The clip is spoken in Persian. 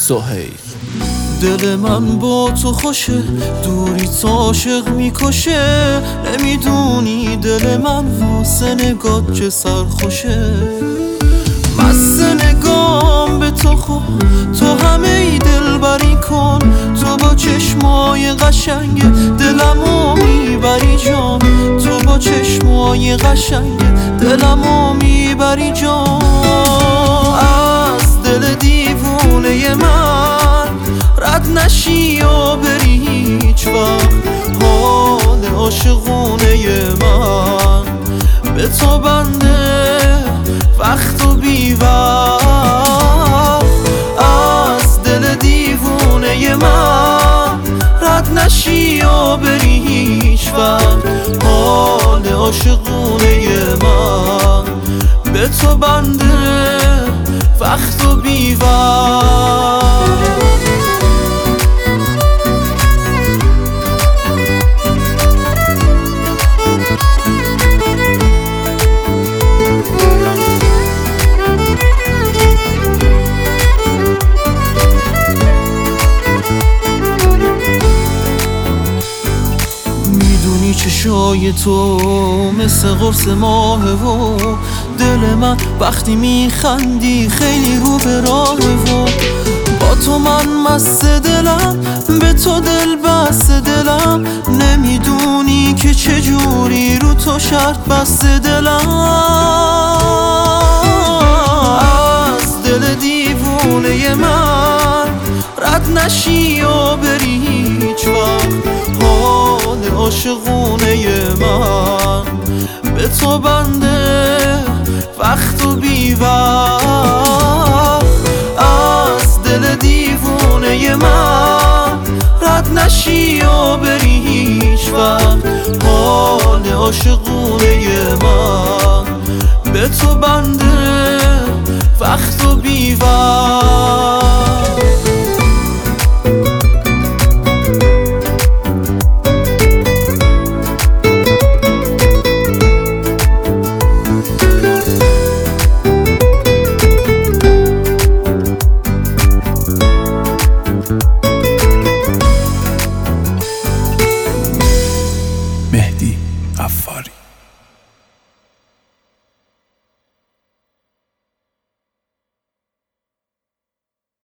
سهیل. دل من با تو خوشه، دوری عاشق میکشه. نمیدونی دل من واسه نگات چه سرخوشه. مست نگام به تو خوب، تو همه ای دل بری کن. تو با چشمای قشنگ دلمو میبری جان. تو با چشمای قشنگ دلمو میبری جان. از دل دیوونه من رد نشی و بری هیچ وقت. حال عاشقونه من به تو بنده وقت و بی وقت. از دل دیوونه من رد نشی و بری هیچ وقت. حال عاشقونه من به تو بنده وقت و بی وقت. چشای تو مثل قرص ماهه و دل من وقتی میخندی خیلی رو به راهه و با تو من مست دلم، به تو دل بست دلم. نمیدونی که چجوری رو تو شرط بست دلم. از دل دیوونه من رد نشی و بری هیچ وقت. حال عاشقونه من به تو بنده وقت و بی وقت. از دل دیوونه من رد نشی و بری هیچ وقت. حال عاشقونه من به تو بنده وقت و بی وقت.